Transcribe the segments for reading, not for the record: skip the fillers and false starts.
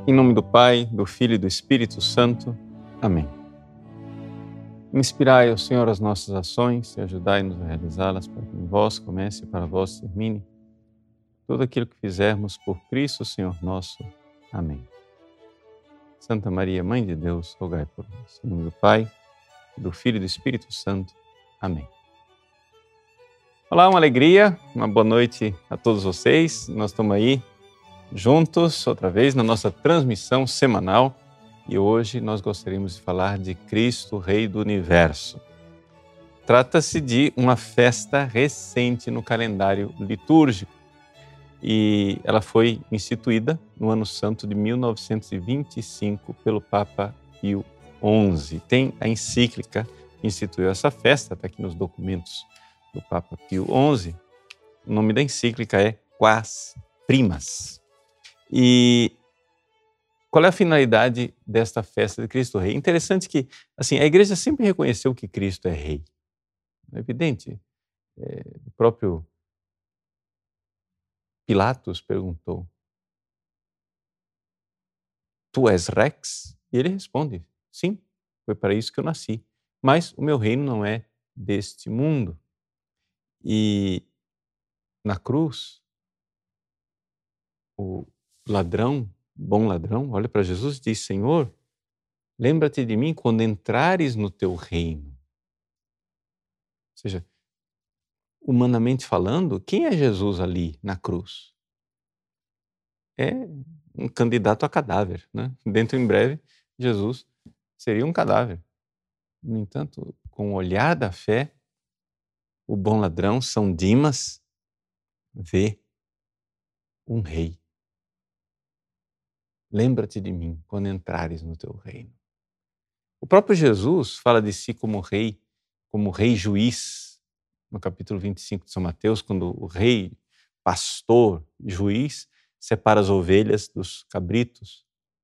Em nome do Pai, do Filho e do Espírito Santo. Amém. Inspirai, ó Senhor, as nossas ações e ajudai-nos a realizá-las, para que em vós comece e para vós termine tudo aquilo que fizermos por Cristo, Senhor nosso. Amém. Santa Maria, Mãe de Deus, rogai por nós. Em nome do Pai, do Filho e do Espírito Santo. Amém. Olá, uma alegria, uma boa noite a todos vocês. Nós estamos aí juntos, outra vez, na nossa transmissão semanal. E hoje nós gostaríamos de falar de Cristo, Rei do Universo. Trata-se de uma festa recente no calendário litúrgico. E ela foi instituída no ano santo de 1925 pelo Papa Pio XI. Tem a encíclica que instituiu essa festa, está aqui nos documentos do Papa Pio XI. O nome da encíclica é Quas Primas. E qual é a finalidade desta festa de Cristo Rei? Interessante que assim, a Igreja sempre reconheceu que Cristo é Rei. É evidente. O próprio Pilatos perguntou: Tu és Rex? E ele responde: Sim, foi para isso que eu nasci. Mas o meu reino não é deste mundo. E na cruz, o ladrão, bom ladrão, olha para Jesus e diz: Senhor, lembra-te de mim quando entrares no teu reino. Ou seja, humanamente falando, quem é Jesus ali na cruz? É um candidato a cadáver, né? Dentro em breve, Jesus seria um cadáver. No entanto, com o olhar da fé, o bom ladrão, São Dimas, vê um rei. Lembra-te de mim quando entrares no teu reino. O próprio Jesus fala de si como rei juiz, no capítulo 25 de São Mateus, quando o rei, pastor, juiz, separa as ovelhas dos cabritos.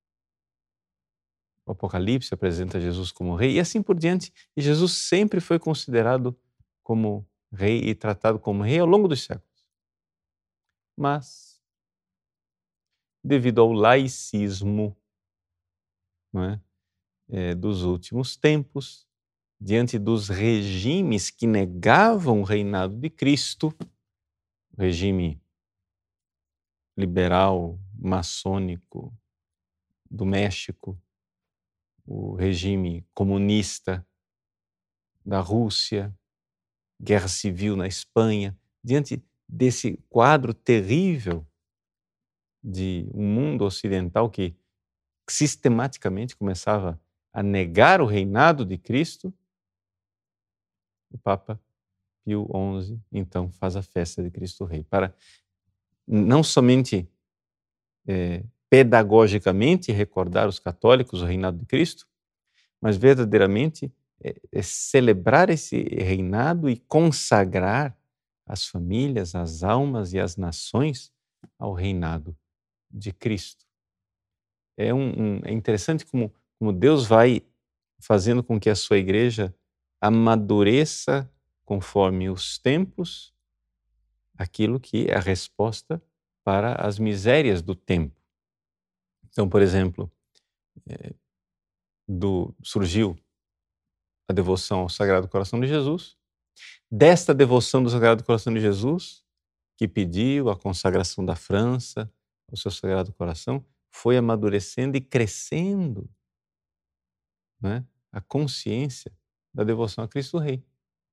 O Apocalipse apresenta Jesus como rei e assim por diante. E Jesus sempre foi considerado como rei e tratado como rei ao longo dos séculos. Mas, devido ao laicismo, não é, dos últimos tempos, diante dos regimes que negavam o reinado de Cristo, o regime liberal, maçônico do México, o regime comunista da Rússia, guerra civil na Espanha, diante desse quadro terrível de um mundo ocidental que sistematicamente começava a negar o reinado de Cristo, o Papa Pio XI, então, faz a festa de Cristo Rei, para não somente pedagogicamente recordar os católicos o reinado de Cristo, mas verdadeiramente celebrar esse reinado e consagrar as famílias, as almas e as nações ao reinado de Cristo. É interessante como Deus vai fazendo com que a sua igreja amadureça conforme os tempos aquilo que é a resposta para as misérias do tempo. Então, por exemplo, surgiu a devoção ao Sagrado Coração de Jesus. Desta devoção do Sagrado Coração de Jesus, que pediu a consagração da França ao seu Sagrado Coração, foi amadurecendo e crescendo, né, a consciência da devoção a Cristo Rei.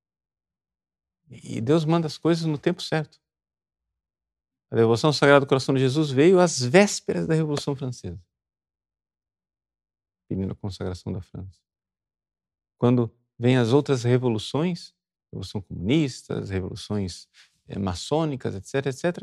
E Deus manda as coisas no tempo certo. A devoção ao Sagrado Coração de Jesus veio às vésperas da Revolução Francesa, pedindo a consagração da França. Quando vêm as outras revoluções, Revolução Comunista, as revoluções maçônicas, etc., etc.,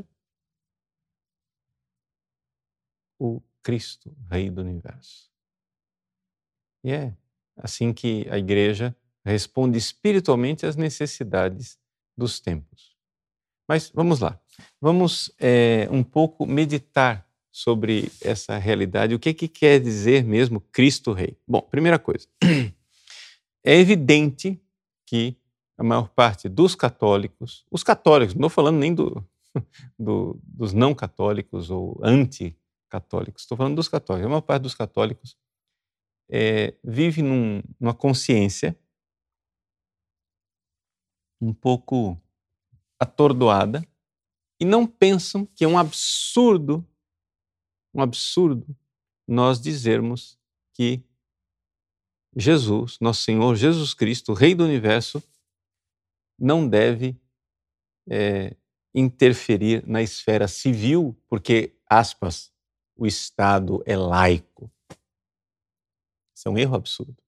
o Cristo, Rei do Universo. E é assim que a Igreja responde espiritualmente às necessidades dos tempos. Mas vamos lá, vamos um pouco meditar sobre essa realidade. O que quer dizer mesmo Cristo Rei? Bom, primeira coisa, é evidente que a maior parte dos católicos, os católicos, não estou falando nem dos não católicos ou católicos, estou falando dos católicos, a maior parte dos católicos vive numa consciência um pouco atordoada e não pensam que é um absurdo nós dizermos que Jesus, nosso Senhor Jesus Cristo, Rei do Universo, não deve interferir na esfera civil, porque, aspas, o Estado é laico. Isso é um erro absurdo.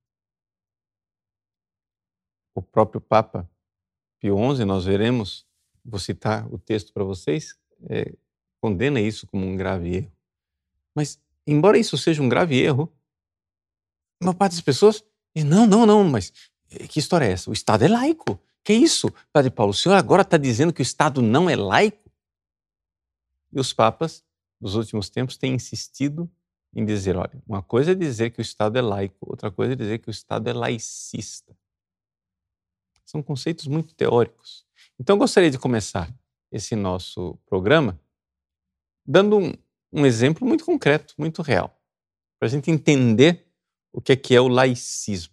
O próprio Papa Pio XI, nós veremos, vou citar o texto para vocês, condena isso como um grave erro. Mas, embora isso seja um grave erro, a maior parte das pessoas diz, não, mas que história é essa? O Estado é laico. Que isso? Padre Paulo, o senhor agora está dizendo que o Estado não é laico? E os papas, nos últimos tempos, têm insistido em dizer, olha, uma coisa é dizer que o Estado é laico, outra coisa é dizer que o Estado é laicista. São conceitos muito teóricos. Então, eu gostaria de começar esse nosso programa dando um exemplo muito concreto, muito real, para a gente entender o que é o laicismo.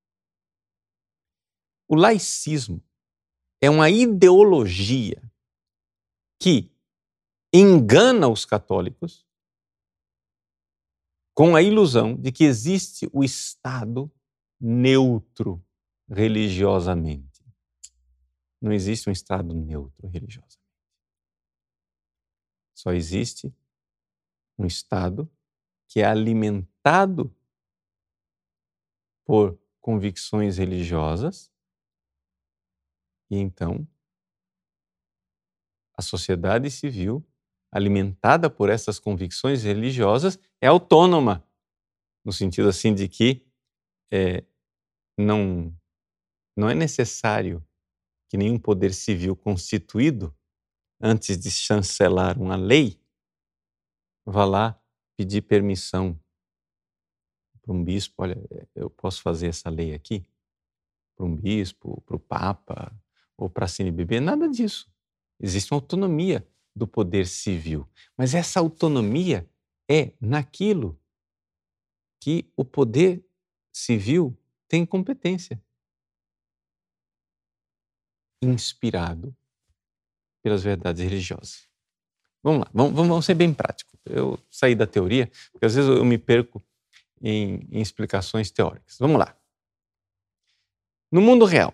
O laicismo é uma ideologia que engana os católicos com a ilusão de que existe o Estado neutro religiosamente. Não existe um Estado neutro religiosamente. Só existe um Estado que é alimentado por convicções religiosas e então a sociedade civil, alimentada por essas convicções religiosas, é autônoma, no sentido assim de que não é necessário que nenhum poder civil constituído, antes de chancelar uma lei, vá lá pedir permissão para um bispo, olha, eu posso fazer essa lei aqui? Para um bispo, para o Papa, ou para a CNBB, nada disso. Existe uma autonomia do poder civil, mas essa autonomia é naquilo que o poder civil tem competência, inspirado pelas verdades religiosas. Vamos lá, vamos ser bem práticos. Eu saí da teoria, porque às vezes eu me perco em explicações teóricas. Vamos lá. No mundo real,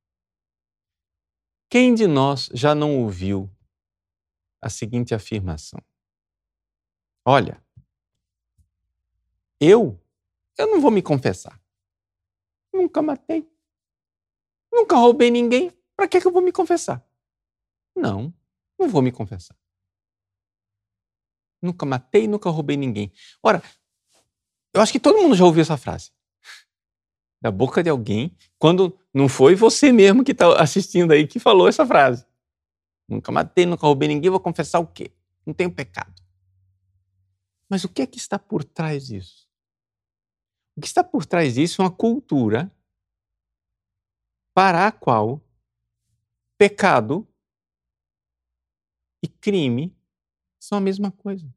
quem de nós já não ouviu a seguinte afirmação? Olha, eu não vou me confessar. Nunca matei. Nunca roubei ninguém. Para que eu vou me confessar? Não vou me confessar. Nunca matei, nunca roubei ninguém. Ora, eu acho que todo mundo já ouviu essa frase. Da boca de alguém, quando não foi você mesmo que está assistindo aí que falou essa frase. Nunca matei, nunca roubei ninguém, vou confessar o quê? Não tenho pecado. Mas o que é que está por trás disso? O que está por trás disso é uma cultura para a qual pecado e crime são a mesma coisa.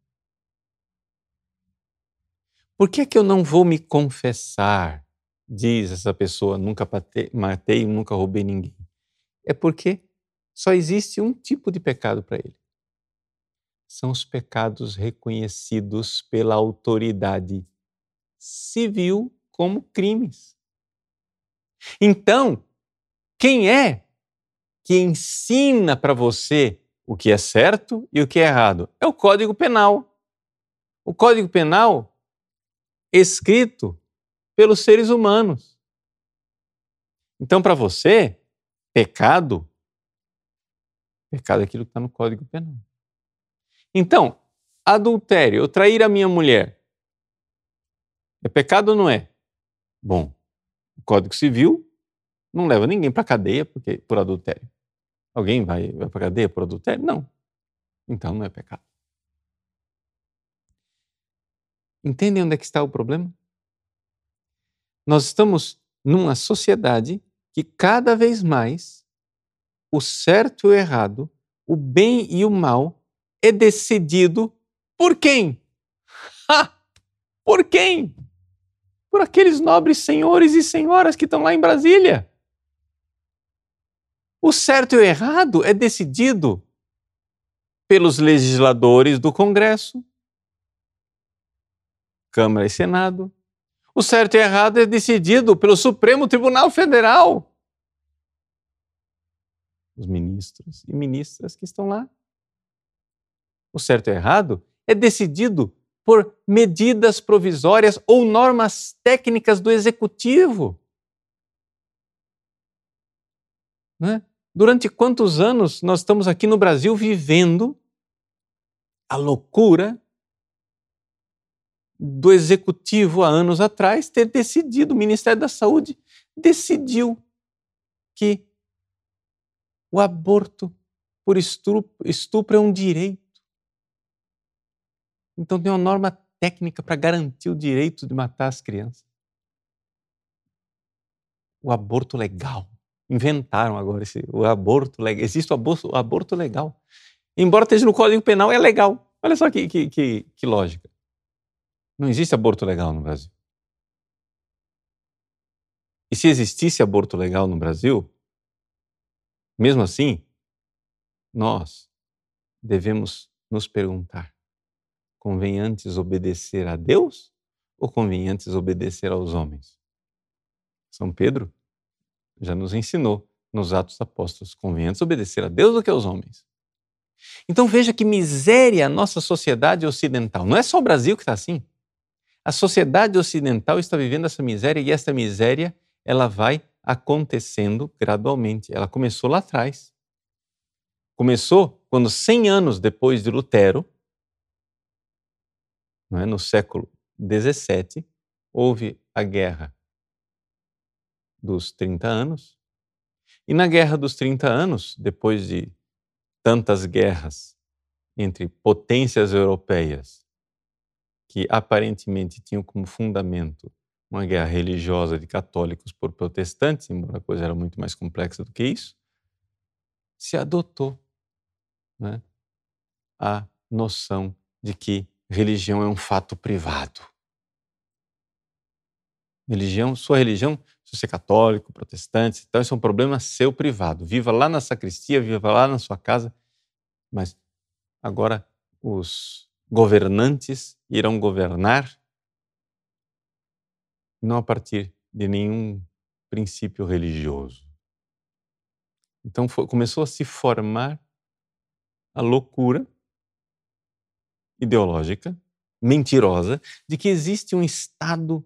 Por que é que eu não vou me confessar? Diz essa pessoa, nunca matei, nunca roubei ninguém. É porque só existe um tipo de pecado para ele. São os pecados reconhecidos pela autoridade civil como crimes. Então, quem é que ensina para você o que é certo e o que é errado? É o Código Penal. O Código Penal escrito pelos seres humanos. Então, para você, pecado é aquilo que está no Código Penal. Então, adultério, eu trair a minha mulher, é pecado ou não é? Bom, o Código Civil não leva ninguém para a cadeia por adultério. Alguém vai para a cadeia por adultério? Não. Então não é pecado. Entendem onde é que está o problema? Nós estamos numa sociedade que cada vez mais o certo e o errado, o bem e o mal é decidido por quem? Ah, por quem? Por aqueles nobres senhores e senhoras que estão lá em Brasília. O certo e o errado é decidido pelos legisladores do Congresso, Câmara e Senado. O certo e o errado é decidido pelo Supremo Tribunal Federal. Os ministros e ministras que estão lá. O certo e o errado é decidido por medidas provisórias ou normas técnicas do Executivo. Né? Durante quantos anos nós estamos aqui no Brasil vivendo a loucura do Executivo há anos atrás ter decidido, o Ministério da Saúde decidiu que o aborto por estupro é um direito. Então tem uma norma técnica para garantir o direito de matar as crianças. O aborto legal. Inventaram agora o aborto legal. Existe o aborto legal. Embora esteja no Código Penal, é legal. Olha só que lógica. Não existe aborto legal no Brasil. E se existisse aborto legal no Brasil, mesmo assim, nós devemos nos perguntar: convém antes obedecer a Deus ou convém antes obedecer aos homens? São Pedro já nos ensinou nos Atos dos Apóstolos: convém antes obedecer a Deus do que aos homens. Então veja que miséria a nossa sociedade ocidental. Não é só o Brasil que está assim. A sociedade ocidental está vivendo essa miséria e essa miséria ela vai acontecendo gradualmente. Ela começou lá atrás. Começou quando 100 anos depois de Lutero, não é, no século XVII, houve a Guerra dos 30 anos. E na Guerra dos 30 anos, depois de tantas guerras entre potências europeias que aparentemente tinham como fundamento uma guerra religiosa de católicos por protestantes, embora a coisa era muito mais complexa do que isso, se adotou, né, a noção de que religião é um fato privado. Sua religião, se você é católico, protestante, então isso é um problema seu privado. Viva lá na sacristia, viva lá na sua casa, mas agora os governantes irão governar não a partir de nenhum princípio religioso. Então começou a se formar a loucura ideológica, mentirosa, de que existe um Estado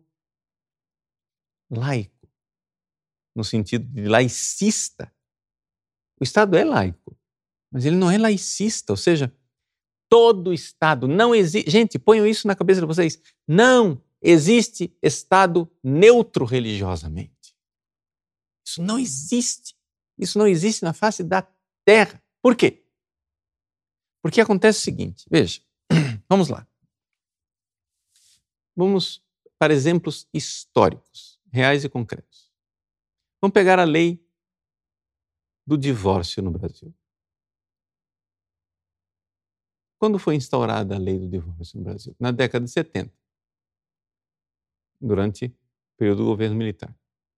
laico, no sentido de laicista. O Estado é laico, mas ele não é laicista, ou seja, todo Estado não existe. Gente, ponham isso na cabeça de vocês. Não existe Estado neutro religiosamente. Isso não existe. Isso não existe na face da Terra. Por quê? Porque acontece o seguinte, veja, vamos lá. Vamos para exemplos históricos, reais e concretos. Vamos pegar a lei do divórcio no Brasil. Quando foi instaurada a lei do divórcio no Brasil? Na década de 70, durante o período do governo militar.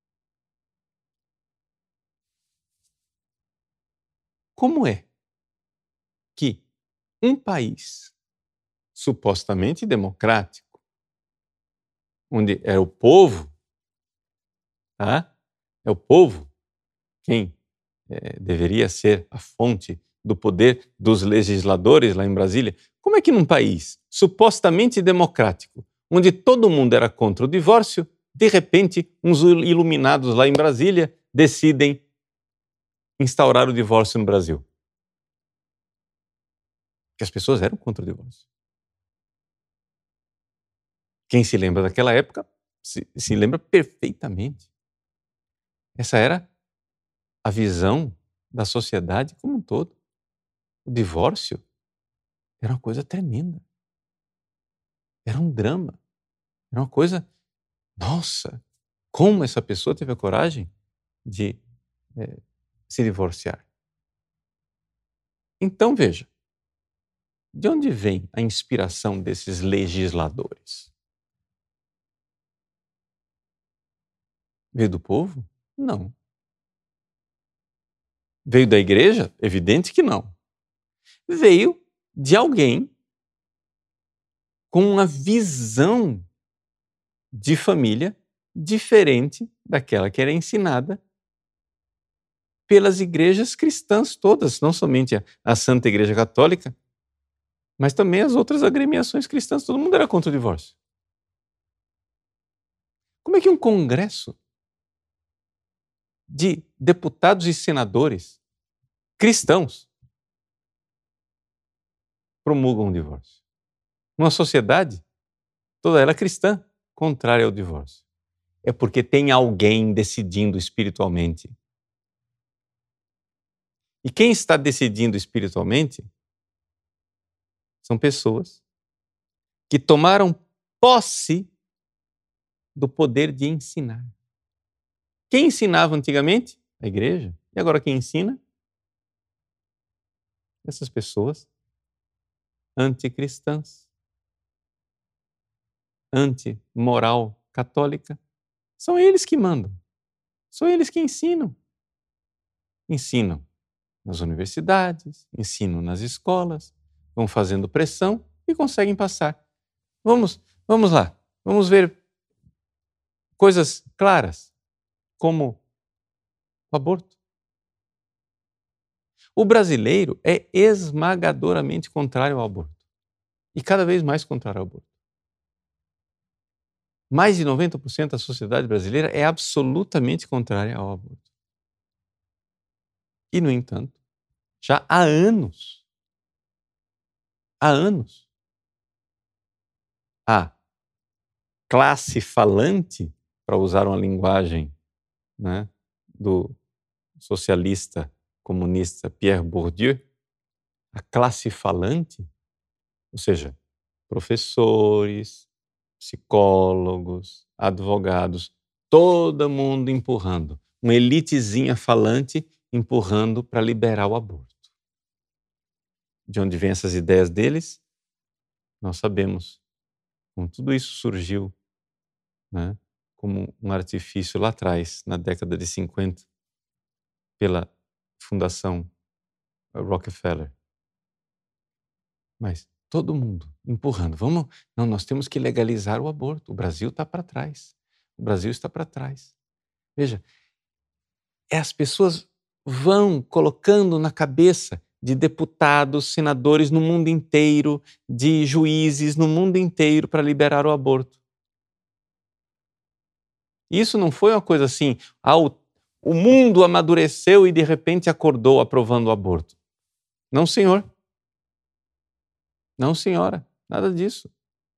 Como é que um país supostamente democrático, onde é o povo, tá? É o povo quem deveria ser a fonte do poder dos legisladores lá em Brasília, como é que num país supostamente democrático, onde todo mundo era contra o divórcio, de repente uns iluminados lá em Brasília decidem instaurar o divórcio no Brasil? Porque as pessoas eram contra o divórcio. Quem se lembra daquela época se lembra perfeitamente. Essa era a visão da sociedade como um todo. O divórcio era uma coisa tremenda. Era um drama. Era uma coisa... Nossa, como essa pessoa teve a coragem de se divorciar? Então, veja, De onde vem a inspiração desses legisladores? Veio do povo? Não. Veio da igreja? Evidente que não. Veio de alguém com uma visão de família diferente daquela que era ensinada pelas igrejas cristãs todas, não somente a Santa Igreja Católica, mas também as outras agremiações cristãs. Todo mundo era contra o divórcio. Como é que um congresso de deputados e senadores cristãos promulgam o divórcio? Uma sociedade, toda ela cristã, contrária ao divórcio. É porque tem alguém decidindo espiritualmente. E quem está decidindo espiritualmente são pessoas que tomaram posse do poder de ensinar. Quem ensinava antigamente? A igreja. E agora quem ensina? Essas pessoas anticristãs, anti-moral católica. São eles que mandam. São eles que ensinam. Ensinam nas universidades, ensinam nas escolas, vão fazendo pressão e conseguem passar. Vamos lá. Vamos ver coisas claras, como o aborto. O brasileiro é esmagadoramente contrário ao aborto. E cada vez mais contrário ao aborto. Mais de 90% da sociedade brasileira é absolutamente contrária ao aborto. E, no entanto, já há anos, a classe falante, para usar uma linguagem, né, do socialista comunista Pierre Bourdieu, a classe falante, ou seja, professores, psicólogos, advogados, todo mundo empurrando, uma elitezinha falante empurrando para liberar o aborto. De onde vêm essas ideias deles? Nós sabemos. Como tudo isso surgiu, né, como um artifício lá atrás, na década de 50, pela Fundação Rockefeller. Mas todo mundo empurrando. Não, nós temos que legalizar o aborto. O Brasil está para trás. O Brasil está para trás. Veja, as pessoas vão colocando na cabeça de deputados, senadores no mundo inteiro, de juízes no mundo inteiro para liberar o aborto. Isso não foi uma coisa assim, o mundo amadureceu e de repente acordou aprovando o aborto. Não, senhor. Não, senhora. Nada disso.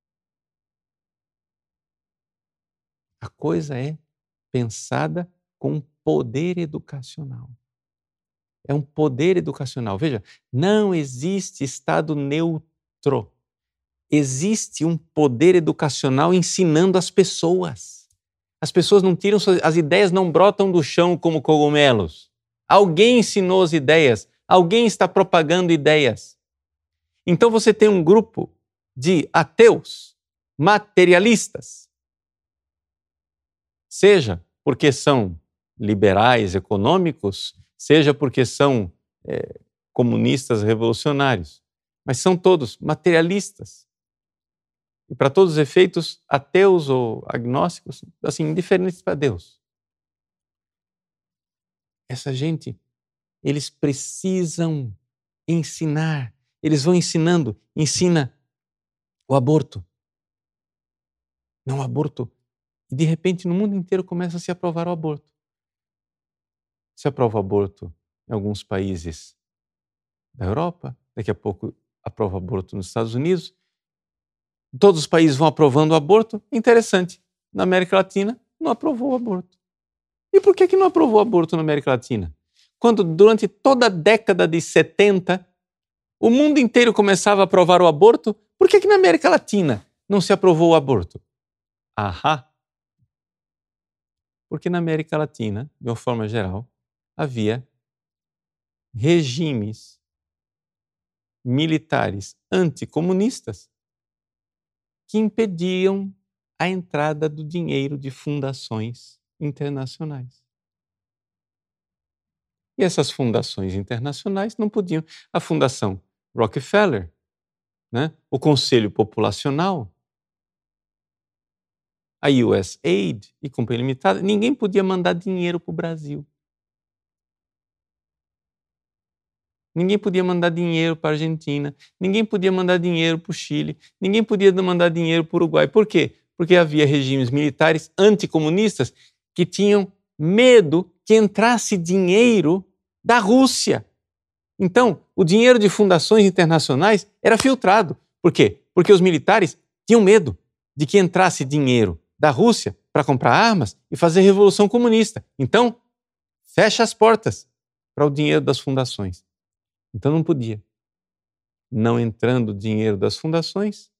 A coisa é pensada com poder educacional. É um poder educacional. Veja, não existe Estado neutro. Existe um poder educacional ensinando as pessoas. As pessoas não tiram, as ideias não brotam do chão como cogumelos. Alguém ensinou as ideias, alguém está propagando ideias. Então você tem um grupo de ateus, materialistas, seja porque são liberais econômicos, seja porque são comunistas revolucionários, mas são todos materialistas. E para todos os efeitos, ateus ou agnósticos, assim, indiferentes para Deus. Essa gente, eles precisam ensinar. Eles vão ensinando. Ensina o aborto. Não o aborto. E de repente no mundo inteiro começa a se aprovar o aborto. Se aprova o aborto em alguns países da Europa, daqui a pouco aprova o aborto nos Estados Unidos. Todos os países vão aprovando o aborto. Interessante. Na América Latina, não aprovou o aborto. E por que não aprovou o aborto na América Latina? Quando durante toda a década de 70, o mundo inteiro começava a aprovar o aborto, por que na América Latina não se aprovou o aborto? Ahá! Porque na América Latina, de uma forma geral, havia regimes militares anticomunistas que impediam a entrada do dinheiro de fundações internacionais. E essas fundações internacionais não podiam. A Fundação Rockefeller, né? O Conselho Populacional, a USAID e Companhia Limitada, ninguém podia mandar dinheiro para o Brasil. Ninguém podia mandar dinheiro para a Argentina, ninguém podia mandar dinheiro para o Chile, ninguém podia mandar dinheiro para o Uruguai. Por quê? Porque havia regimes militares anticomunistas que tinham medo que entrasse dinheiro da Rússia. Então, o dinheiro de fundações internacionais era filtrado. Por quê? Porque os militares tinham medo de que entrasse dinheiro da Rússia para comprar armas e fazer revolução comunista. Então, fecha as portas para o dinheiro das fundações. Então não podia. Não entrando o dinheiro das fundações,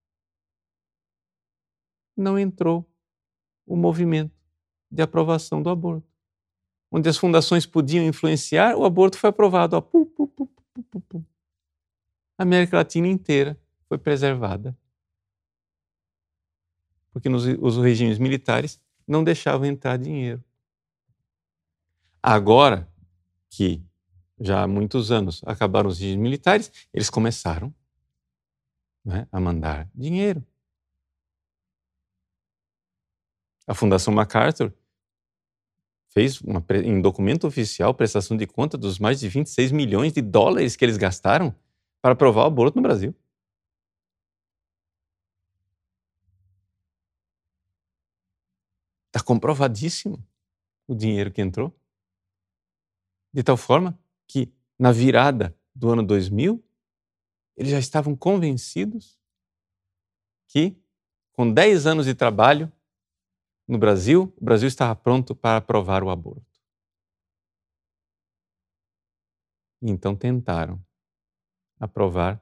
não entrou o movimento de aprovação do aborto. Onde as fundações podiam influenciar, o aborto foi aprovado. Ó, pu, pu, pu, pu, pu, pu. A América Latina inteira foi preservada. Porque os regimes militares não deixavam entrar dinheiro. Agora que já há muitos anos acabaram os regimes militares, eles começaram, né, a mandar dinheiro. A Fundação MacArthur fez em documento oficial prestação de conta dos mais de 26 milhões de dólares que eles gastaram para aprovar o aborto no Brasil. Está comprovadíssimo o dinheiro que entrou. De tal forma que, na virada do ano 2000, eles já estavam convencidos que, com 10 anos de trabalho no Brasil, o Brasil estava pronto para aprovar o aborto. E então tentaram aprovar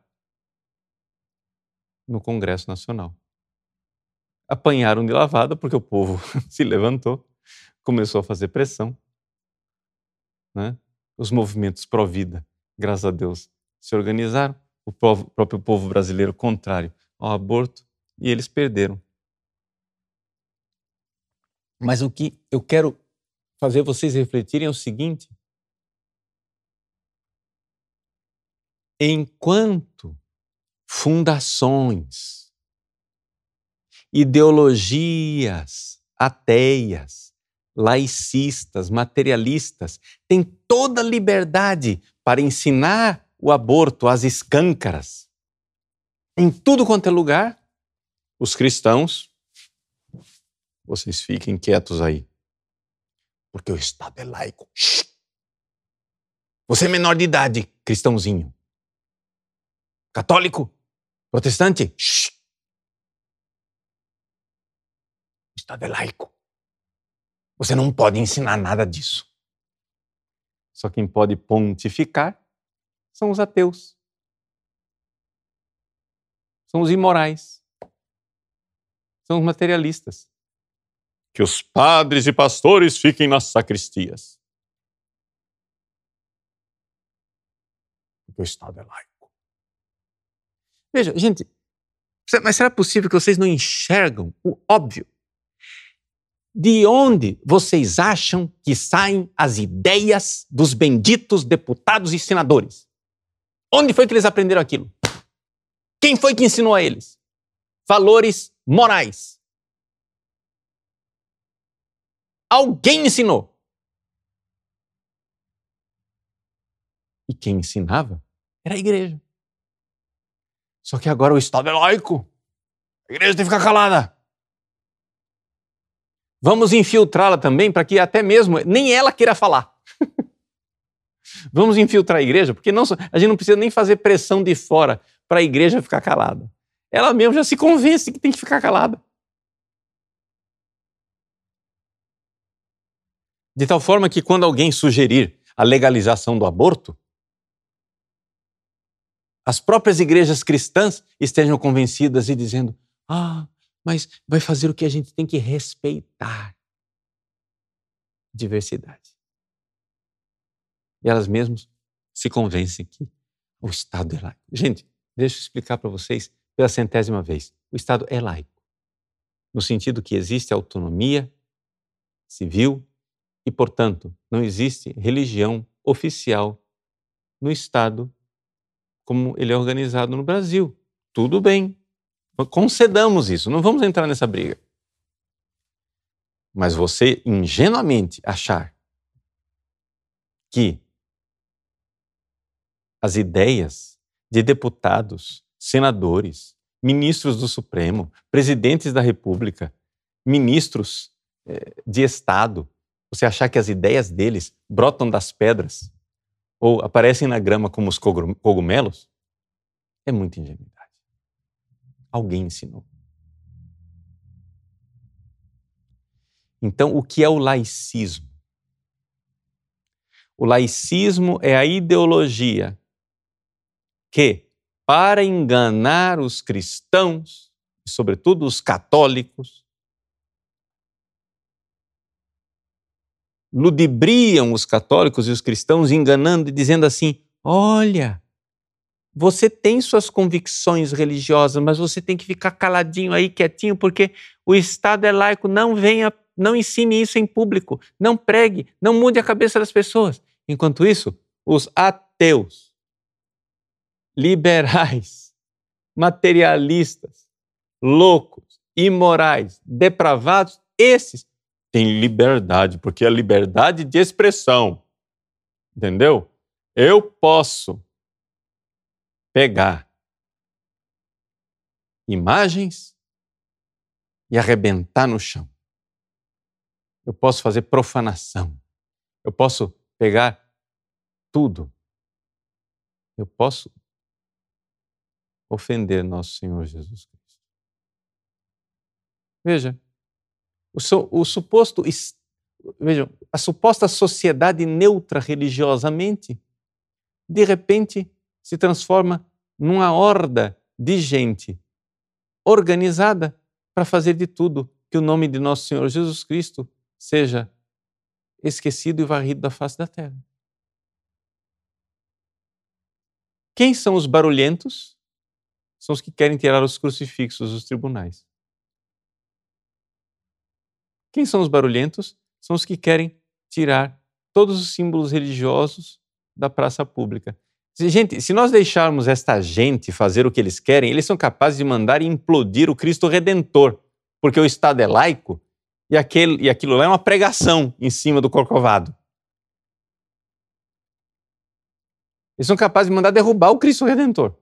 no Congresso Nacional. Apanharam de lavada porque o povo se levantou, começou a fazer pressão, né? Os movimentos pró-vida, graças a Deus, se organizaram, o próprio povo brasileiro contrário ao aborto, e eles perderam. Mas o que eu quero fazer vocês refletirem é o seguinte: enquanto fundações, ideologias ateias, laicistas, materialistas, têm toda a liberdade para ensinar o aborto às escâncaras, em tudo quanto é lugar, os cristãos, vocês fiquem quietos aí, porque o Estado é laico. Você é menor de idade, cristãozinho. Católico, protestante, o Estado é laico. Você não pode ensinar nada disso. Só quem pode pontificar são os ateus. São os imorais. São os materialistas. Que os padres e pastores fiquem nas sacristias. Porque o Estado é laico. Veja, gente, mas será possível que vocês não enxergam o óbvio? De onde vocês acham que saem as ideias dos benditos deputados e senadores? Onde foi que eles aprenderam aquilo? Quem foi que ensinou a eles? Valores morais. Alguém ensinou. E quem ensinava era a igreja. Só que agora o Estado é laico. A igreja tem que ficar calada. Vamos infiltrá-la também para que até mesmo nem ela queira falar. Vamos infiltrar a igreja, porque a gente não precisa nem fazer pressão de fora para a igreja ficar calada. Ela mesma já se convence que tem que ficar calada. De tal forma que quando alguém sugerir a legalização do aborto, as próprias igrejas cristãs estejam convencidas e dizendo: mas vai fazer o que a gente tem que respeitar. Diversidade. E elas mesmas se convencem que O Estado é laico. Gente, deixa eu explicar para vocês pela 100ª vez. O Estado é laico, no sentido que existe autonomia civil e, portanto, não existe religião oficial no Estado como ele é organizado no Brasil. Tudo bem, concedamos isso, não vamos entrar nessa briga. Mas você ingenuamente achar que as ideias de deputados, senadores, ministros do Supremo, presidentes da República, ministros de Estado, você achar que as ideias deles brotam das pedras ou aparecem na grama como os cogumelos, é muita ingenuidade. Alguém ensinou. Então, o que é o laicismo? O laicismo é a ideologia que, para enganar os cristãos, e sobretudo os católicos, ludibriam os católicos e os cristãos, enganando e dizendo assim: olha, você tem suas convicções religiosas, mas você tem que ficar caladinho aí, quietinho, porque o Estado é laico, não ensine isso em público, não pregue, não mude a cabeça das pessoas. Enquanto isso, os ateus, liberais, materialistas, loucos, imorais, depravados, esses têm liberdade, porque é liberdade de expressão. Entendeu? Eu posso pegar imagens e arrebentar no chão. Eu posso fazer profanação. Eu posso pegar tudo. Eu posso ofender nosso Senhor Jesus Cristo. Veja, vejam, a suposta sociedade neutra religiosamente, de repente, se transforma numa horda de gente organizada para fazer de tudo que o nome de nosso Senhor Jesus Cristo seja esquecido e varrido da face da terra. Quem são os barulhentos? São os que querem tirar os crucifixos dos tribunais. Quem são os barulhentos? São os que querem tirar todos os símbolos religiosos da praça pública. Gente, se nós deixarmos esta gente fazer o que eles querem, eles são capazes de mandar implodir o Cristo Redentor, porque o Estado é laico e aquilo lá é uma pregação em cima do Corcovado. Eles são capazes de mandar derrubar o Cristo Redentor.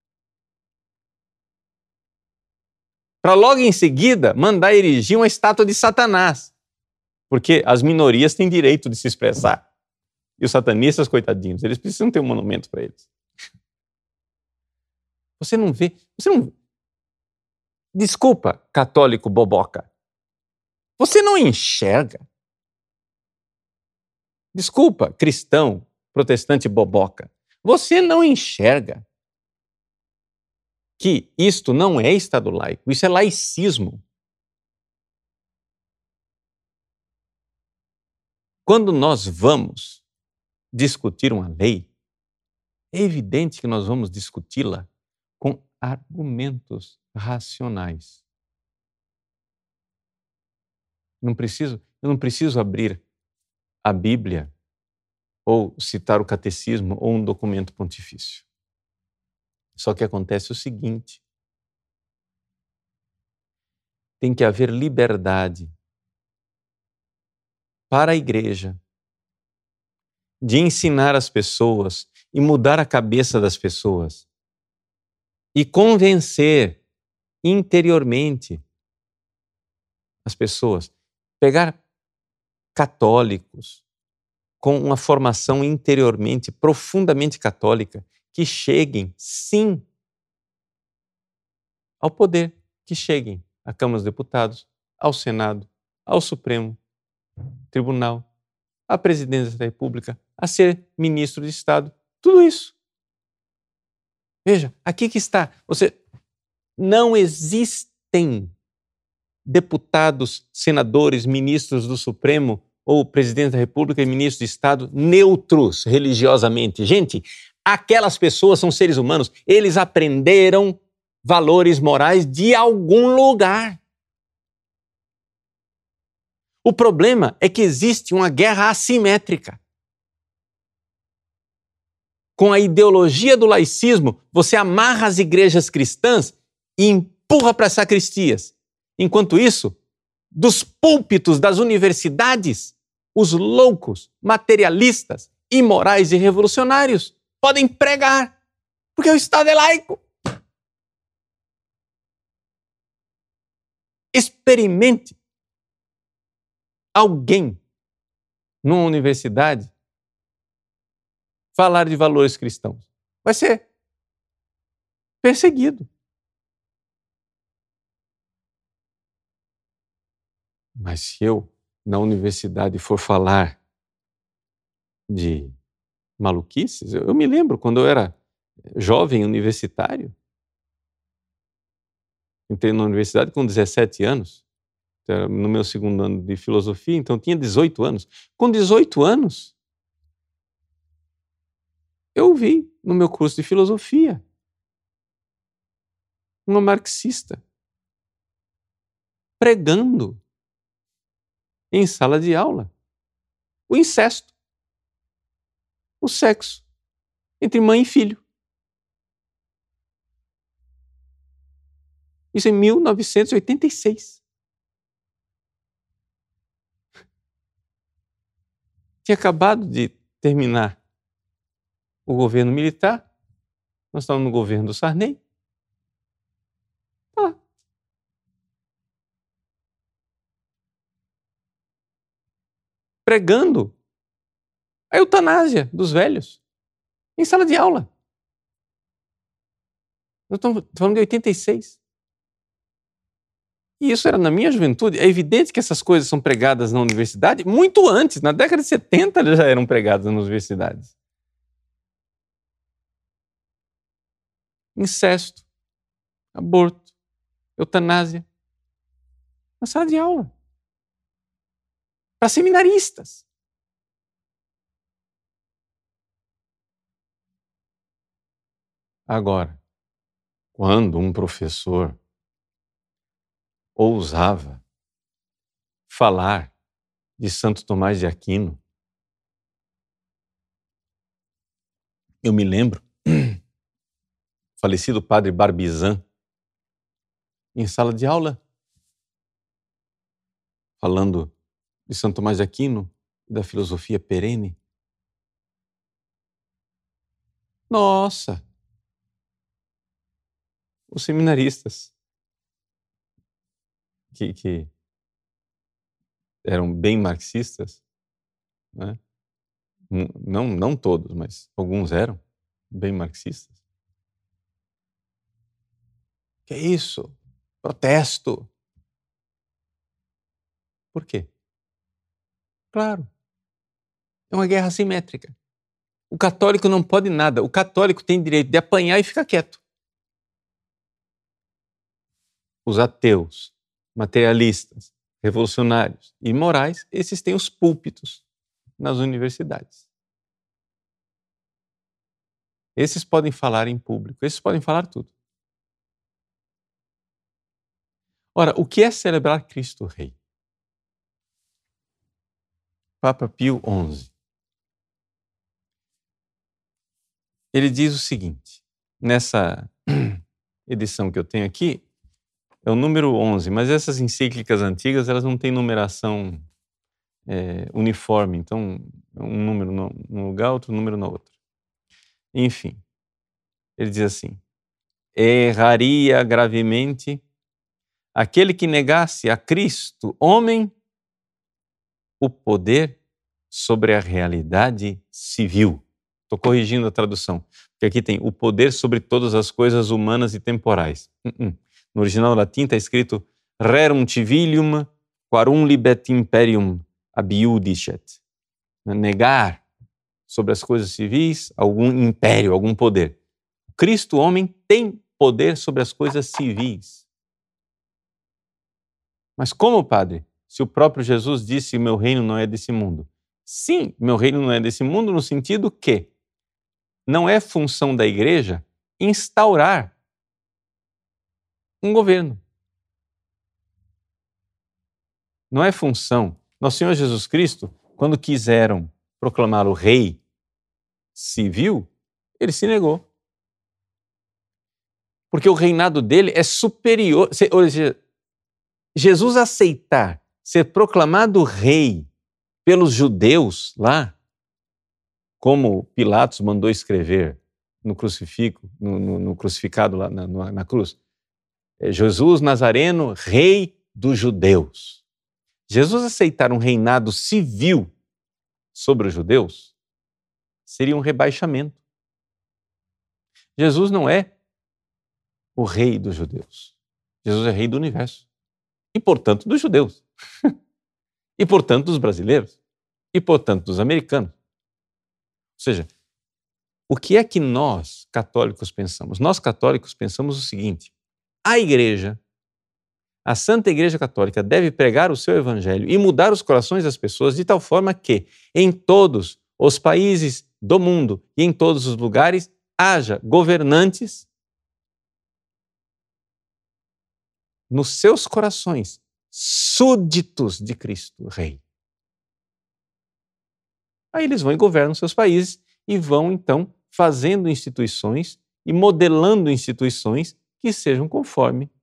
Para logo em seguida mandar erigir uma estátua de Satanás, porque as minorias têm direito de se expressar. E os satanistas, coitadinhos, eles precisam ter um monumento para eles. Você não vê. Desculpa, católico boboca. Você não enxerga. Desculpa, cristão, protestante boboca. Você não enxerga que isto não é Estado laico, isso é laicismo. Quando nós vamos discutir uma lei, é evidente que nós vamos discuti-la com argumentos racionais. Eu não preciso abrir a Bíblia ou citar o catecismo ou um documento pontifício. Só que acontece o seguinte: tem que haver liberdade para a igreja de ensinar as pessoas e mudar a cabeça das pessoas e convencer interiormente as pessoas. Pegar católicos com uma formação interiormente profundamente católica que cheguem, sim, ao poder, que cheguem à Câmara dos Deputados, ao Senado, ao Supremo Tribunal, à Presidência da República, a ser ministro de Estado, tudo isso. Veja, aqui que está. Não existem deputados, senadores, ministros do Supremo ou presidente da República e ministro de Estado neutros religiosamente. Gente, Aquelas pessoas são seres humanos, eles aprenderam valores morais de algum lugar. O problema é que existe uma guerra assimétrica. Com a ideologia do laicismo, você amarra as igrejas cristãs e empurra para as sacristias. Enquanto isso, dos púlpitos das universidades, os loucos, materialistas, imorais e revolucionários podem pregar, porque o Estado é laico. Experimente alguém numa universidade falar de valores cristãos. Vai ser perseguido. Mas se eu, na universidade, for falar de maluquices, eu me lembro quando eu era jovem universitário, entrei na universidade com 17 anos, no meu segundo ano de filosofia, então tinha 18 anos. Com 18 anos, eu vi no meu curso de filosofia uma marxista pregando em sala de aula o incesto, o sexo entre mãe e filho. Isso em 1986. Tinha acabado de terminar o governo militar, nós estávamos no governo do Sarney. Pregando a eutanásia dos velhos em sala de aula. Nós estamos falando de 86. E isso era na minha juventude. É evidente que essas coisas são pregadas na universidade muito antes. Na década de 70 elas já eram pregadas nas universidades. Incesto, aborto, eutanásia. Na sala de aula. Para seminaristas. Agora, quando um professor ousava falar de Santo Tomás de Aquino, eu me lembro, falecido padre Barbizan, em sala de aula, falando de Santo Tomás de Aquino e da filosofia perene. Nossa! Os seminaristas que eram bem marxistas, né? Não todos, mas alguns eram bem marxistas. Que é isso? Protesto. Por quê? Claro, é uma guerra assimétrica. O católico não pode nada. O católico tem direito de apanhar e ficar quieto. Os ateus, materialistas, revolucionários e morais, esses têm os púlpitos nas universidades. Esses podem falar em público, esses podem falar tudo. Ora, o que é celebrar Cristo Rei? Papa Pio XI. Ele diz o seguinte, nessa edição que eu tenho aqui, é o número 11, mas essas encíclicas antigas, elas não têm numeração uniforme, então um número num lugar, outro número no outro. Enfim, ele diz assim, erraria gravemente aquele que negasse a Cristo, homem, o poder sobre a realidade civil. Estou corrigindo a tradução, porque aqui tem o poder sobre todas as coisas humanas e temporais. No original latim está escrito rerum civilium quarum libet imperium abiudicet. Negar sobre as coisas civis algum império, algum poder. Cristo, homem, tem poder sobre as coisas civis. Mas como, padre? Se o próprio Jesus disse, meu reino não é desse mundo. Sim, meu reino não é desse mundo no sentido que não é função da igreja instaurar um governo. Não é função. Nosso Senhor Jesus Cristo, quando quiseram proclamar o rei civil, ele se negou. Porque o reinado dele é superior. Ou seja, Jesus aceitar ser proclamado rei pelos judeus lá, como Pilatos mandou escrever no crucificado lá na cruz, Jesus Nazareno, rei dos judeus. Jesus aceitar um reinado civil sobre os judeus seria um rebaixamento. Jesus não é o rei dos judeus. Jesus é rei do universo. E, portanto, dos judeus. E, portanto, dos brasileiros. E, portanto, dos americanos. Ou seja, o que é que nós, católicos, pensamos? Nós, católicos, pensamos o seguinte: a Igreja, a Santa Igreja Católica, deve pregar o seu evangelho e mudar os corações das pessoas de tal forma que, em todos os países do mundo e em todos os lugares, haja governantes nos seus corações, súditos de Cristo, Rei. Aí eles vão e governam seus países e vão, então, fazendo instituições e modelando instituições que sejam conforme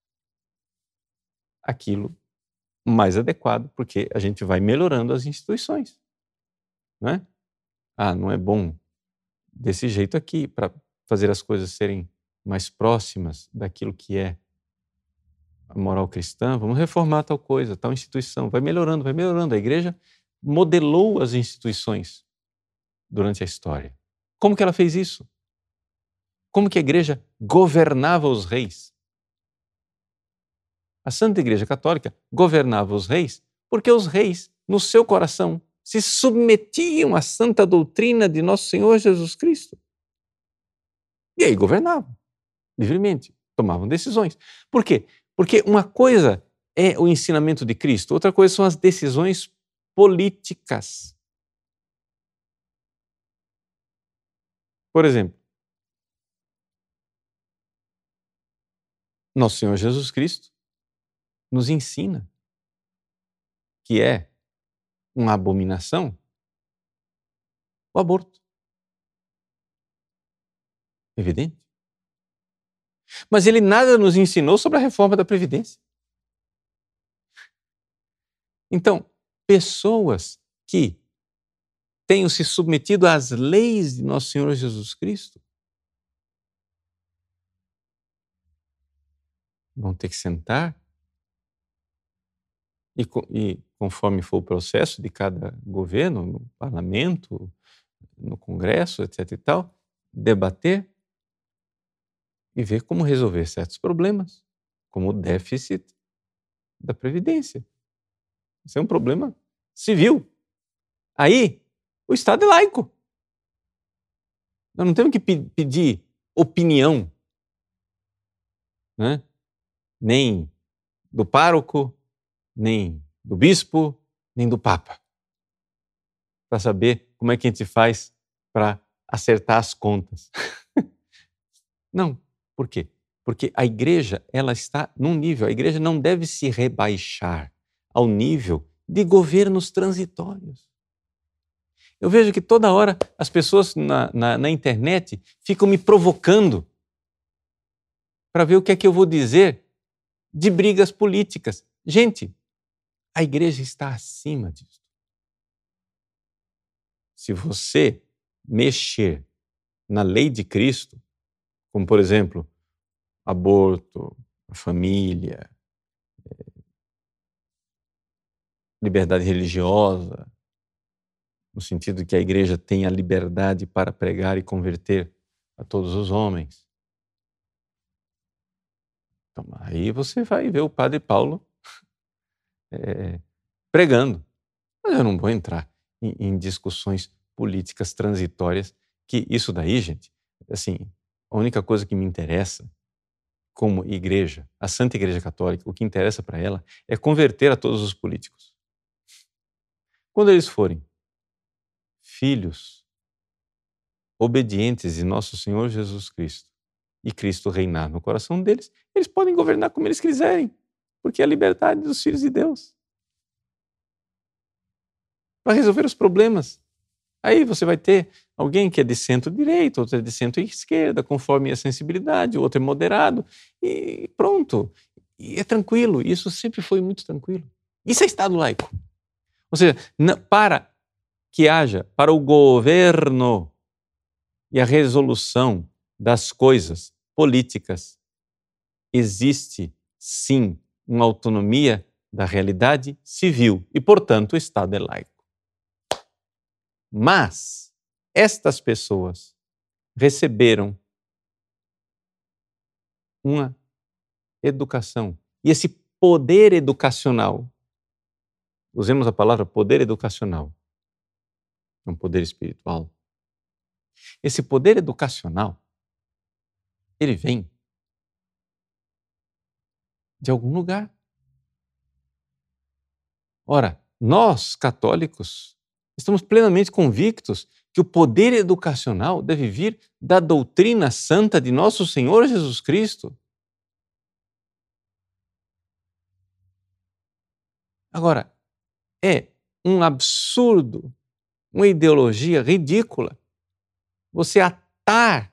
aquilo mais adequado, porque a gente vai melhorando as instituições. Não é? Não é bom desse jeito aqui, para fazer as coisas serem mais próximas daquilo que é a moral cristã, vamos reformar tal coisa, tal instituição. Vai melhorando, vai melhorando. A igreja modelou as instituições durante a história. Como que ela fez isso? Como que a igreja governava os reis? A Santa Igreja Católica governava os reis porque os reis, no seu coração, se submetiam à santa doutrina de nosso Senhor Jesus Cristo. E aí governavam livremente, tomavam decisões. Por quê? Porque uma coisa é o ensinamento de Cristo, outra coisa são as decisões políticas. Por exemplo, nosso Senhor Jesus Cristo nos ensina que é uma abominação o aborto. Evidente. Mas ele nada nos ensinou sobre a reforma da Previdência. Então, pessoas que tenham se submetido às leis de nosso Senhor Jesus Cristo vão ter que sentar e conforme for o processo de cada governo, no parlamento, no Congresso, etc. e tal, debater e ver como resolver certos problemas, como o déficit da Previdência. Isso é um problema civil. Aí, o Estado é laico. Nós não temos que pedir opinião, né? Nem do pároco, nem do bispo, nem do papa, para saber como é que a gente faz para acertar as contas. Não. Por quê? Porque a igreja, ela está num nível, a igreja não deve se rebaixar ao nível de governos transitórios. Eu vejo que toda hora as pessoas na internet ficam me provocando para ver o que é que eu vou dizer de brigas políticas. Gente, a igreja está acima disso. Se você mexer na lei de Cristo, como por exemplo, aborto, família, liberdade religiosa, no sentido de que a igreja tem a liberdade para pregar e converter a todos os homens. Então, aí você vai ver o padre Paulo pregando. Mas eu não vou entrar em discussões políticas transitórias, que isso daí, gente, assim, a única coisa que me interessa como igreja, a Santa Igreja Católica, o que interessa para ela é converter a todos os políticos. Quando eles forem filhos obedientes de nosso Senhor Jesus Cristo e Cristo reinar no coração deles, eles podem governar como eles quiserem, porque é a liberdade dos filhos de Deus para resolver os problemas. Aí você vai ter alguém que é de centro-direita, outro é de centro-esquerda, conforme a sensibilidade, o outro é moderado, e pronto. E é tranquilo, isso sempre foi muito tranquilo. Isso é Estado laico. Ou seja, para que haja, para o governo e a resolução das coisas políticas, existe sim uma autonomia da realidade civil e, portanto, o Estado é laico. Mas estas pessoas receberam uma educação. E esse poder educacional, usemos a palavra poder educacional, é um poder espiritual. Esse poder educacional, ele vem de algum lugar. Ora, nós, católicos, estamos plenamente convictos que o poder educacional deve vir da doutrina santa de nosso Senhor Jesus Cristo. Agora, é um absurdo, uma ideologia ridícula você atar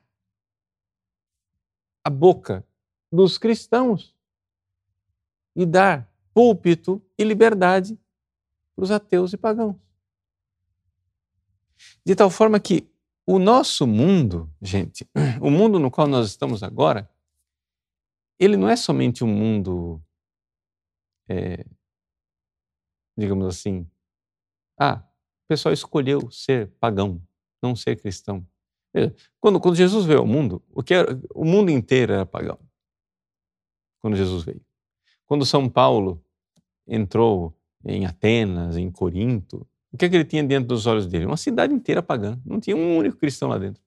a boca dos cristãos e dar púlpito e liberdade para os ateus e pagãos. De tal forma que o nosso mundo, gente, o mundo no qual nós estamos agora, ele não é somente um mundo, digamos assim, o pessoal escolheu ser pagão, não ser cristão. Quando Jesus veio ao mundo, o mundo inteiro era pagão. Quando Jesus veio. Quando São Paulo entrou em Atenas, em Corinto, o que ele tinha dentro dos olhos dele? Uma cidade inteira pagã. Não tinha um único cristão lá dentro.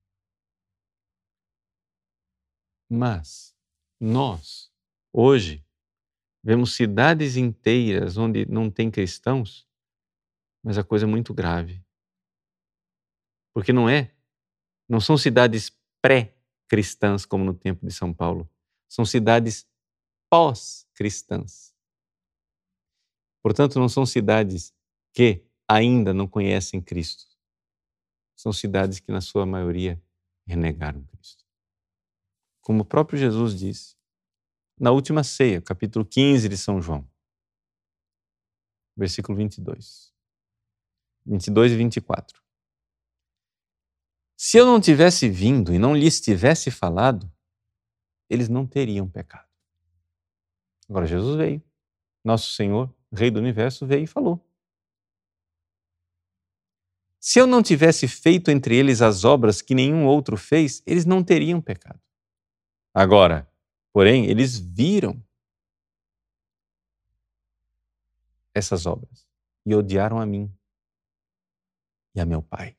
Mas nós, hoje, vemos cidades inteiras onde não tem cristãos, mas a coisa é muito grave. Porque não são cidades pré-cristãs como no tempo de São Paulo. São cidades pós-cristãs. Portanto, não são cidades que ainda não conhecem Cristo. São cidades que, na sua maioria, renegaram Cristo. Como o próprio Jesus disse, na última ceia, capítulo 15 de São João, versículo 22 e 24. Se eu não tivesse vindo e não lhes tivesse falado, eles não teriam pecado. Agora Jesus veio, nosso Senhor, Rei do Universo, veio e falou. Se eu não tivesse feito entre eles as obras que nenhum outro fez, eles não teriam pecado. Agora, porém, eles viram essas obras e odiaram a mim e a meu Pai.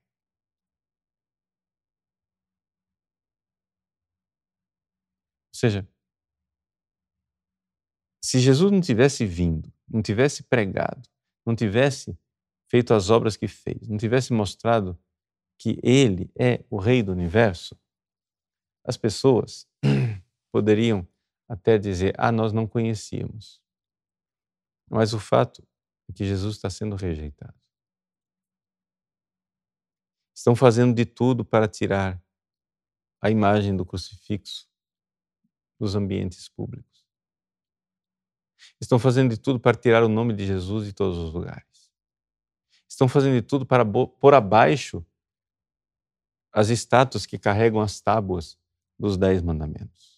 Ou seja, se Jesus não tivesse vindo, não tivesse pregado, não tivesse feito as obras que fez, não tivesse mostrado que Ele é o Rei do Universo, as pessoas poderiam até dizer, nós não conhecíamos. Mas o fato é que Jesus está sendo rejeitado. Estão fazendo de tudo para tirar a imagem do crucifixo dos ambientes públicos. Estão fazendo de tudo para tirar o nome de Jesus de todos os lugares. Estão fazendo de tudo para pôr abaixo as estátuas que carregam as tábuas dos 10 mandamentos.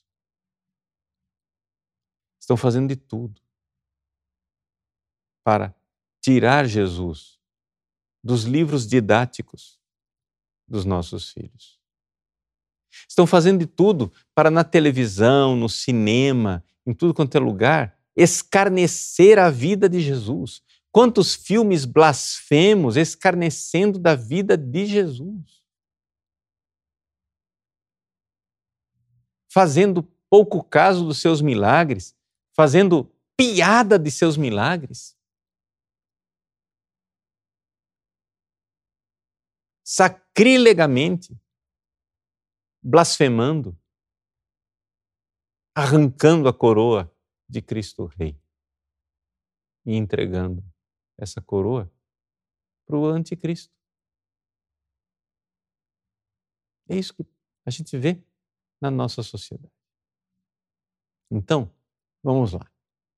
Estão fazendo de tudo para tirar Jesus dos livros didáticos dos nossos filhos. Estão fazendo de tudo para na televisão, no cinema, em tudo quanto é lugar, escarnecer a vida de Jesus. Quantos filmes blasfemos escarnecendo da vida de Jesus. Fazendo pouco caso dos seus milagres, fazendo piada de seus milagres. Sacrilegamente blasfemando, arrancando a coroa de Cristo Rei e entregando essa coroa para o anticristo. É isso que a gente vê na nossa sociedade. Então, vamos lá.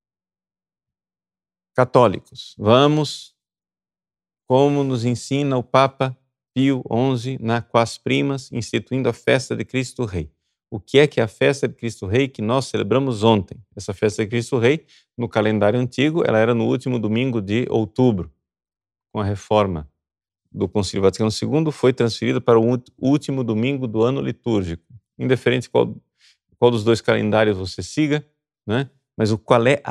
Católicos, vamos, como nos ensina o Papa Pio XI na Quas Primas, instituindo a festa de Cristo Rei. O que é a festa de Cristo Rei que nós celebramos ontem? Essa festa de Cristo Rei, no calendário antigo, ela era no último domingo de outubro. Com a reforma do Concílio Vaticano II, foi transferida para o último domingo do ano litúrgico. Indiferente qual dos dois calendários você siga, né? Mas qual é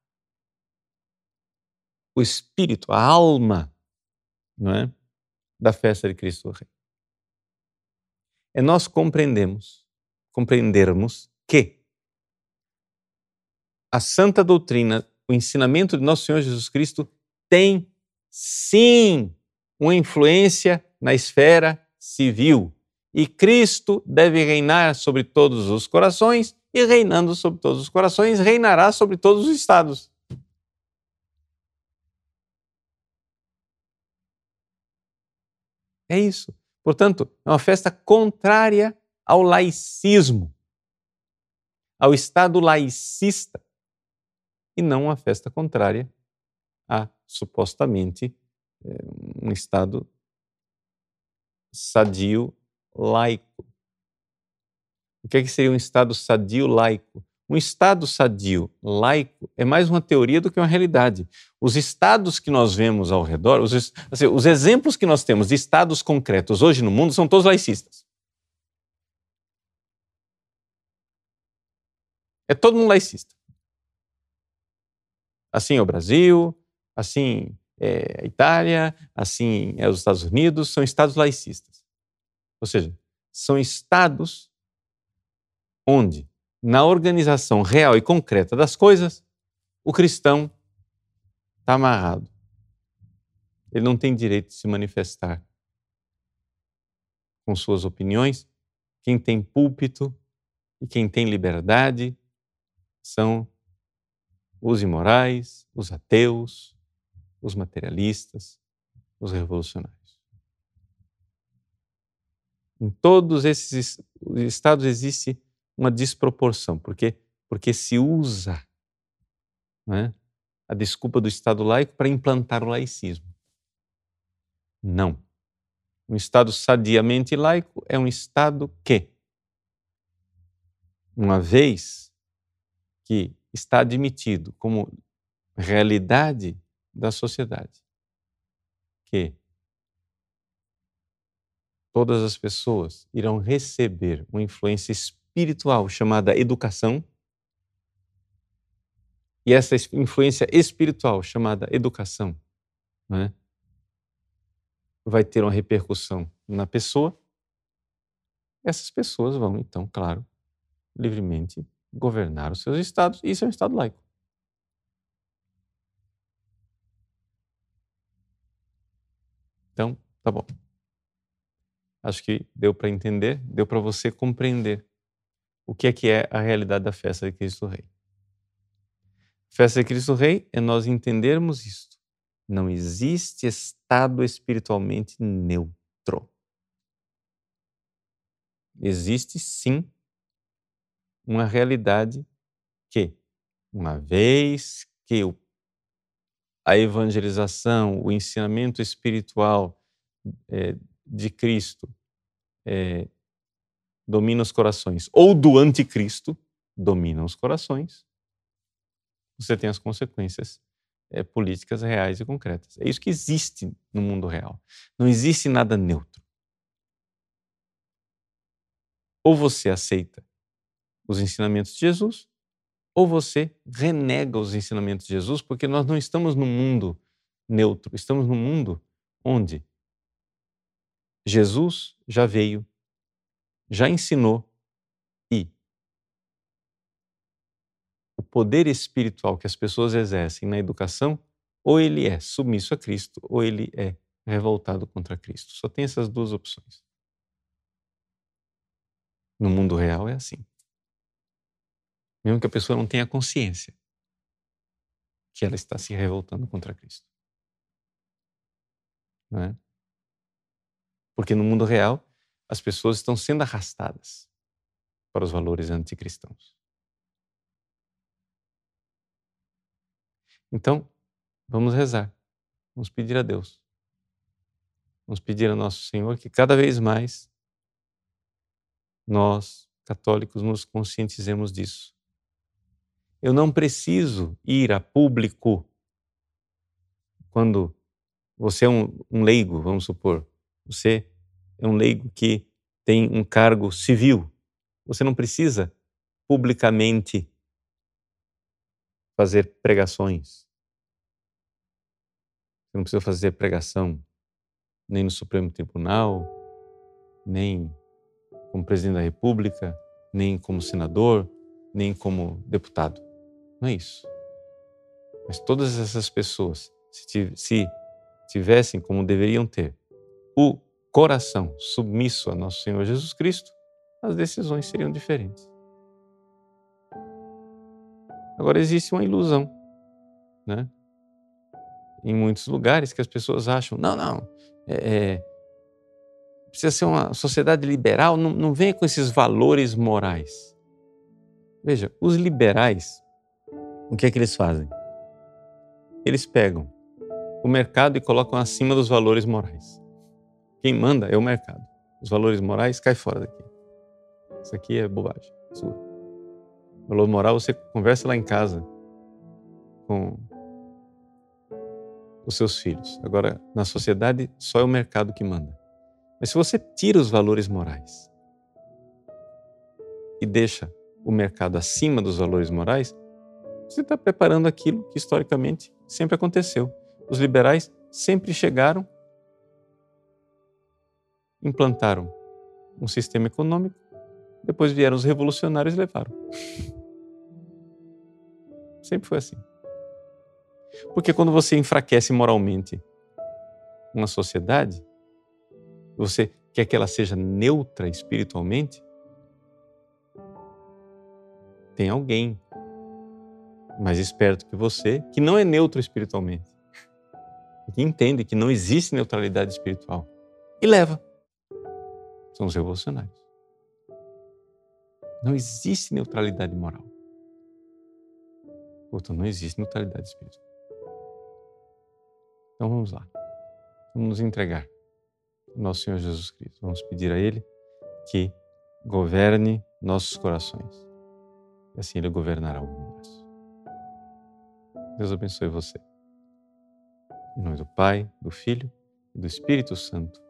o espírito, a alma, não é, da festa de Cristo Rei? É nós compreendermos que a santa doutrina, o ensinamento de nosso Senhor Jesus Cristo tem, sim, uma influência na esfera civil. E Cristo deve reinar sobre todos os corações, e reinando sobre todos os corações, reinará sobre todos os estados. É isso. Portanto, é uma festa contrária ao laicismo, ao Estado laicista, e não uma festa contrária a, supostamente, um Estado sadio laico. O que seria um Estado sadio laico? Um Estado sadio laico é mais uma teoria do que uma realidade. Os estados que nós vemos ao redor, os exemplos que nós temos de estados concretos hoje no mundo são todos laicistas. É todo mundo laicista. Assim é o Brasil, assim é a Itália, assim é os Estados Unidos, são estados laicistas. Ou seja, são estados onde, na organização real e concreta das coisas, o cristão está amarrado. Ele não tem direito de se manifestar com suas opiniões. Quem tem púlpito e quem tem liberdade são os imorais, os ateus, os materialistas, os revolucionários. Em todos esses estados existe uma desproporção, porque se usa, né, a desculpa do Estado laico para implantar o laicismo. Não. Um Estado sadiamente laico é um Estado que, uma vez que está admitido como realidade da sociedade, que todas as pessoas irão receber uma influência espiritual chamada educação, e essa influência espiritual chamada educação, né, vai ter uma repercussão na pessoa. Essas pessoas vão, então, claro, livremente governar os seus estados, e isso é um Estado laico. Então, tá bom. Acho que deu para entender, deu para você compreender o que é a realidade da festa de Cristo Rei. Festa de Cristo Rei é nós entendermos isto. Não existe estado espiritualmente neutro. Existe, sim, uma realidade que, uma vez que a evangelização, o ensinamento espiritual de Cristo domina os corações, ou do anticristo domina os corações, você tem as consequências políticas reais e concretas. É isso que existe no mundo real. Não existe nada neutro. Ou você aceita os ensinamentos de Jesus, ou você renega os ensinamentos de Jesus, porque nós não estamos num mundo neutro, estamos num mundo onde Jesus já veio, já ensinou, e o poder espiritual que as pessoas exercem na educação, ou ele é submisso a Cristo, ou ele é revoltado contra Cristo. Só tem essas duas opções. No mundo real é assim. Mesmo que a pessoa não tenha consciência que ela está se revoltando contra Cristo. Não é? Porque no mundo real, as pessoas estão sendo arrastadas para os valores anticristãos. Então, vamos rezar. Vamos pedir a Deus. Vamos pedir a Nosso Senhor que cada vez mais nós, católicos, nos conscientizemos disso. Eu não preciso ir a público quando você é um leigo, vamos supor. Você é um leigo que tem um cargo civil. Você não precisa publicamente fazer pregações. Você não precisa fazer pregação nem no Supremo Tribunal, nem como presidente da República, nem como senador, nem como deputado. Não é isso. Mas todas essas pessoas, se tivessem como deveriam ter o coração submisso a Nosso Senhor Jesus Cristo, as decisões seriam diferentes. Agora existe uma ilusão, né? Em muitos lugares que as pessoas acham, não, precisa ser uma sociedade liberal, não venha com esses valores morais. Veja, os liberais, o que é que eles fazem? Eles pegam o mercado e colocam acima dos valores morais. Quem manda é o mercado. Os valores morais caem fora daqui. Isso aqui é bobagem sua. Valor moral, você conversa lá em casa com os seus filhos. Agora, na sociedade, só é o mercado que manda. Mas se você tira os valores morais e deixa o mercado acima dos valores morais, você está preparando aquilo que historicamente sempre aconteceu. Os liberais sempre chegaram, implantaram um sistema econômico, depois vieram os revolucionários e levaram. Sempre foi assim. Porque quando você enfraquece moralmente uma sociedade, você quer que ela seja neutra espiritualmente, tem alguém mais esperto que você, que não é neutro espiritualmente, que entende que não existe neutralidade espiritual, e leva. São os revolucionários. Não existe neutralidade moral. Portanto, não existe neutralidade espiritual. Então vamos lá. Vamos nos entregar ao nosso Senhor Jesus Cristo. Vamos pedir a Ele que governe nossos corações. E assim Ele governará o universo. Deus abençoe você. Em nome do Pai, do Filho e do Espírito Santo.